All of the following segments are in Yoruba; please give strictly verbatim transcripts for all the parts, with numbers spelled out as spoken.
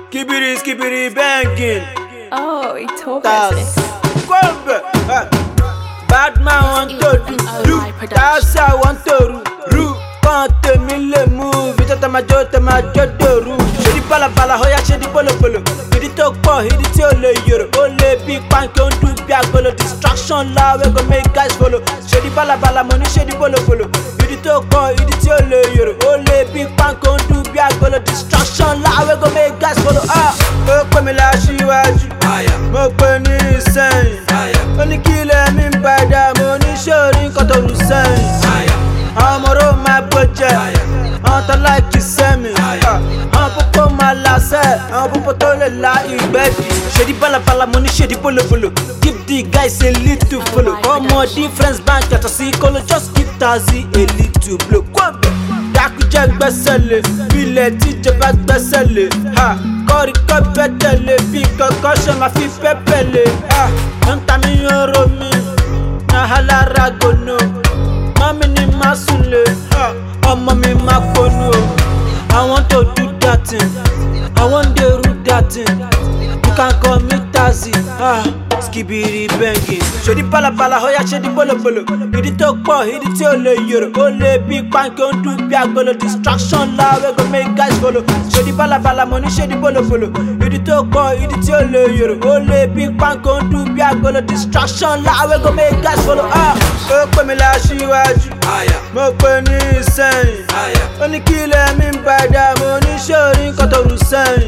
Skibidi, skibidi, banging. Oh, it's all That's Kwebe. Bad man want to do. do. That's how I want to do. Kante mi le move. Ita ta ma jo ta ma jo do ru. Shedi bala bala hoya shedi bolo bolo. Hidi to po hidi ti o le yoro. O le big panke on do bi agolo. Distraction la we go make guys follow. Shedi bala bala money shedi bolo bolo. Hidi to po hidi ti o le yoro. O le big panke on do bi agolo. Distraction la we go make guys follow. Ah, o pe mi la síwájú. Mo pe ni sẹ́yìn. Ó ní kí lẹ mi ń padà. Mo ní sórí nǹkan tó rù sẹ́yìn. I'm a road my budget. I'm the like you send me. I'm popo my last set. I'm popo to the light, baby. Shady bala bala money, shady bolo bolo. Give the guys a little follow. Come on, difference bank at a see color. Just give Tazi a little blow. Kwebe. Daku jag besele. Bile tije bag besele. Ha. Kori kope tele. Bika caution ma fi pepele. Ha. Nta mi yoro mi. Na halara gono. Mami ni masule, ọmọ mi ma konu. I want to do that thing, I want to do that thing. You can call me Tazi, ah, skibidi banging. Shedi bala bala hoya shedi bolo bolo. Hidi to po hidi ti o le yoro. O le big panke on do bi agolo. Distraction la we go make guys follow. Shedi bala bala money shedi bolo bolo. Hidi to po hidi ti o le yoro. O le big panke on do bi agolo. Distraction la we go make guys follow. Ah, o pe mi la síwájú. Mo pe ni sẹ́yìn. Ó ní kí lẹ mi ń padà. Mo ní sórí nǹkan tó rù sẹ́yìn.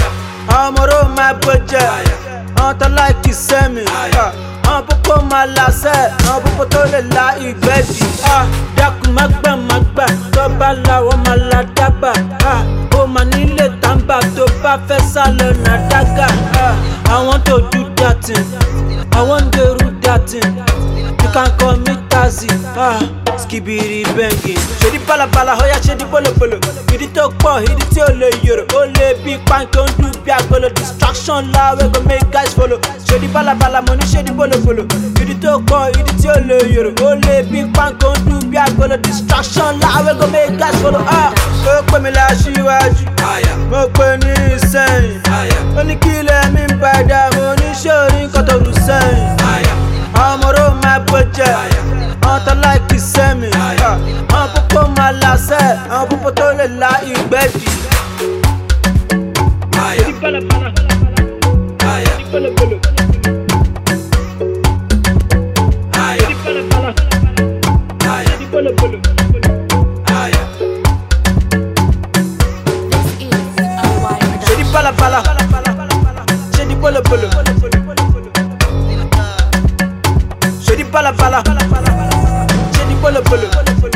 I'm a road my budget. I'm the like you send me. I'm popo my last set. I'm popo to the light, baby. Ah, daku magba magba. To ba la wo ma la dagba. Ah, o ma nílé tamba. To ba fẹ́ sálọ na daga. Ah, I want to do that thing. I want to do that thing. You can call me Tazi. Ah, skibidi banging. Shedi bala bala hoya shedi bolo bolo. Hidi to po hidi ti o le yoro. O le big panke on do bi agolo. Distraction la we go make guys follow. Shedi bala bala money shedi bolo bolo. Hidi to po hidi ti o le yoro. O le big panke on do bi agolo. Distraction la we go make guys follow. Ah, o pe mi la síwájú. Mo pe ni sẹ́yìn. Ó ní kí lẹ mi ń padà. Mo ní sórí nǹkan tó rù sẹ́yìn. I'm a road my budget. I'm the like you send me. I'm popo my last set. I'm popo to the light, baby. Shedi bala bala. Shedi bolo bolo. Shedi bala bala. Shedi bolo bolo. Shedi bala bala. Shedi bolo bolo. Shedi bala bala. Shedi bolo bolo.